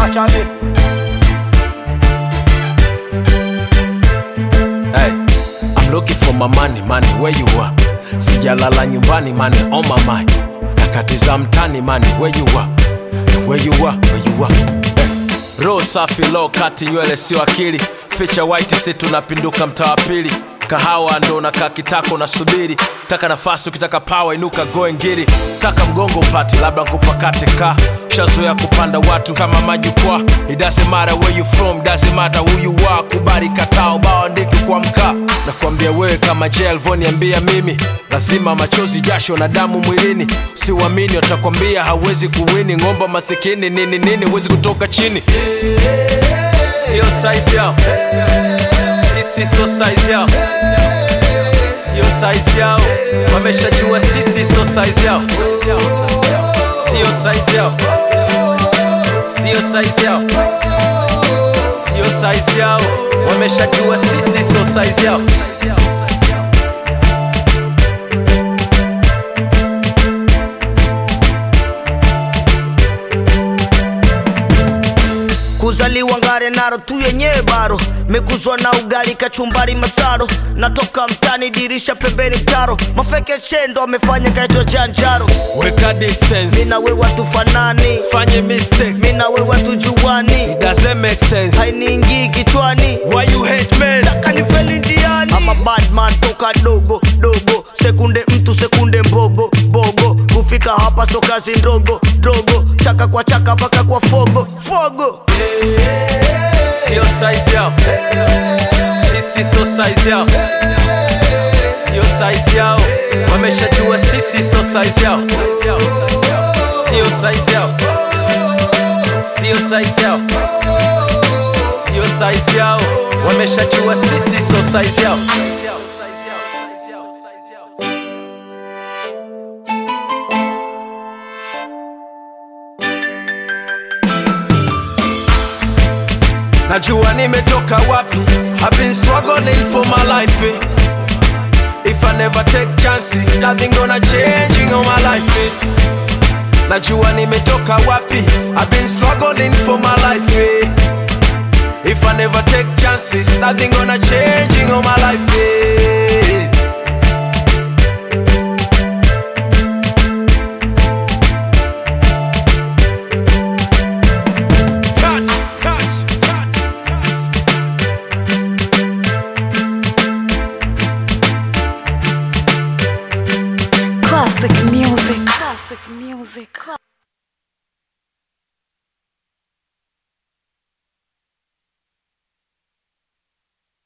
Charlie. Hey, I'm looking for my money, where you are? Sijalala nyumbani, money on my mind. Nakatiza mtani, money, where you are? Where you are? Hey. Roho safi, low kati, nywele sio akili. Feature white, si tunapinduka mtaa wa pili. Kahawa ndo na kakitako na subiri. Taka nafasi ukitaka power inuka go ngiri. Taka mgongo upati labda nkupakate ka. Shazoea kupanda watu kama majukwaa. It doesn't matter where you from, doesn't matter who you are. Kubali katao bao ndiki kwa mkaa. Nakwambia wewe kama Jelvo niambia mimi. Lazima machozi jasho na damu mwilini. Usiamini watakwambia hawezi kuwini. Ngomba masikini nini huwezi kutoka chini. Sio size yao. Sisi so size yao. Sio size yao. Wameshajua sisi so size yao. Sio size yao. Sio size yao. Sio size yao. Wameshajua sisi so size yao. Kuzaliwa ngare naro tu yenyewe baro. Mekuzwa na ugali kachumbari masaro. Natoka mtani dirisha pembeni mtaro. Mafeke chendo amefanya kaitwa janjaro. Weka distance. Mina we watu fanani. Sifanye mistake. Mina we watu juwani. It doesn't make sense. Hainiingi kichwani. Why you hate men? Taka nifeli ndiani. I'm a bad man toka dogo. Sekunde mtu sekunde mbogo. Kufika hapa so kazi ndogo. Chaka kwa chaka paka kwa fogo. Sio size yao. Sisi so size yao. Sio size yao. Wameshajua sisi so size yao. Sio size yao. Sio size yao. Sio size yao. Wameshajua sisi so size yao. Najua nimetoka wapi. I've been struggling for my life, eh. If I never take chances, nothing gonna change in all my life, eh. Najua nimetoka wapi. I've been struggling for my life, eh. If I never take chances, nothing gonna change in all my life, eh. Classic music.